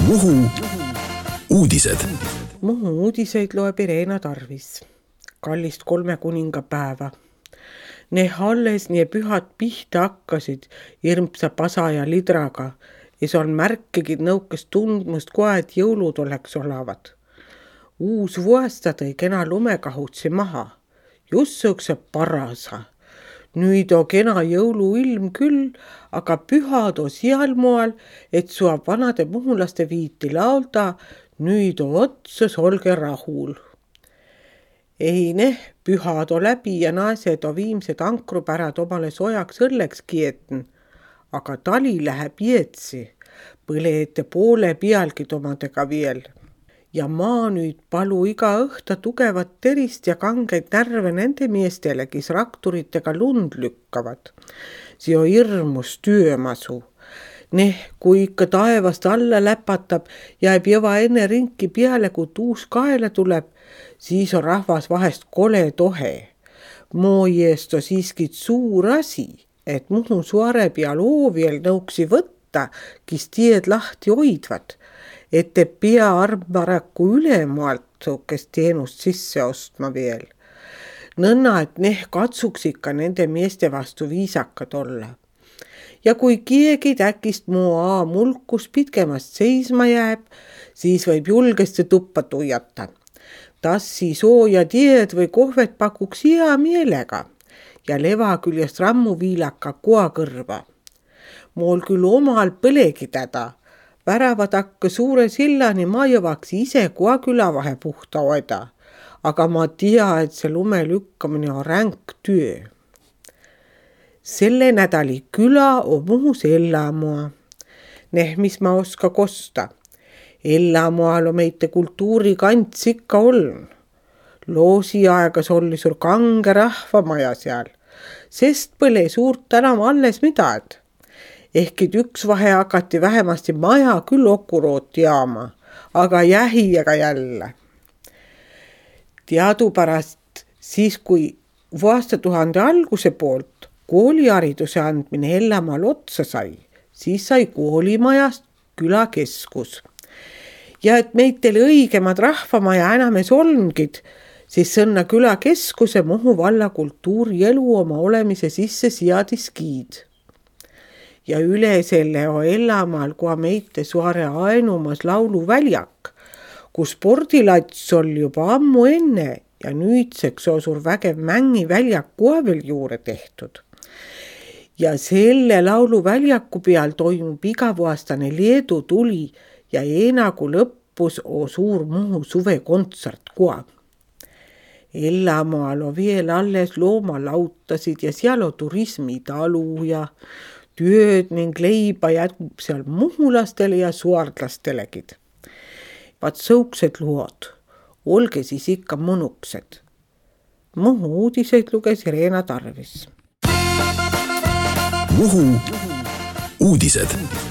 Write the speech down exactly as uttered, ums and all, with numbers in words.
Muhu uudised. Muhu uudiseid loeb Irena Tarvis. Kallist kolme kuningapäeva. Ne alles nii pühad pihta hakkasid irmsa pasa ja lidraga ja see on märkegi nõukest tundmust kohe, et jõulud oleks olavad. Uus vuosta tõi kena lumekahutsi maha. Just sõukse parasa. Nüüd on kena jõuluilm küll, aga pühad on seal moel, et suab vanade muhulaste viiti laulda, nüüd on otsus, olge rahul. Ei neh, pühad on läbi ja naised on viimsed ankrupärad omale sojaks õlleks kietn, aga tali läheb ietsi, põleete poole pealgi omadega veel. Ja maa nüüd palu iga õhta tugevat terist ja kangeid närve nende meestele, kes rakturitega lund lükkavad. See on hirmus töömasu. Neh, kui ikka taevast alla läpatab, jääb jõva enne rinki peale, kui tuus kaela tuleb, siis on rahvas vahest kole tohe. Moo eest on siiski suur asi, et Muhu suare peal ooviel nõuksi võtta, kes tied lahti hoidvad, et te pea armaraku ülemoalt kes teenust sisse ostma veel. Nõnna, et neh katsuks ikka nende meeste vastu viisakad olla. Ja kui kiegi täkist muu aa mulkus pitkemast seisma jääb, siis võib julgesti tuppa tuiata. Tassi sooja tied või kohvet pakuks hea meelega ja leva küljest rammu viilaka koakõrva. Mool küll omal põlegi täda, väravad hakka suure sillani ma jõvaks ise koa küla vahe puhta hoida, aga ma tea, et see lume lükkamine on ränk töö. Selle nädali küla on Muhus Ellamoa. Neh, mis ma oska kosta. Ellamoal on meite kultuurikants ikka oln. Loosi aegas oli sur kange rahvamaja seal, sest põle suurt enam alles midad. Ehkid üks vahe hakati vähemasti maja küll okurooti jaama, aga jähijaga jälle. Teadupärast siis, kui aastatuhande alguse poolt koolihariduse andmine Ellamaal otsa sai, siis sai koolimajast külakeskus. Ja et meitele õigemad rahvamaja enames olngid, siis sõnna külakeskuse Muhu valla kultuurielu oma olemise sisse seadis kiid. Ja üle selle on Ellamaal koha meite suare ainumas lauluväljak, kus spordilats oli juba ammu enne ja nüüdseks on suur vägev mängiväljak koha veel juurde tehtud. Ja selle lauluväljaku peal toimub igavuastane Leedu tuli ja eenagu lõppus on suur Muhu suvekontsert koha. Ellamaal on veel alles loomalautasid ja seal on turismitalu ja tööd ning leiba jätkub seal muhulastele ja suardlastelegid. Vaat sõuksed lood, olge siis ikka mõnuksed. Muhu uudiseid luges Irena Tarvis. Muhu uudised.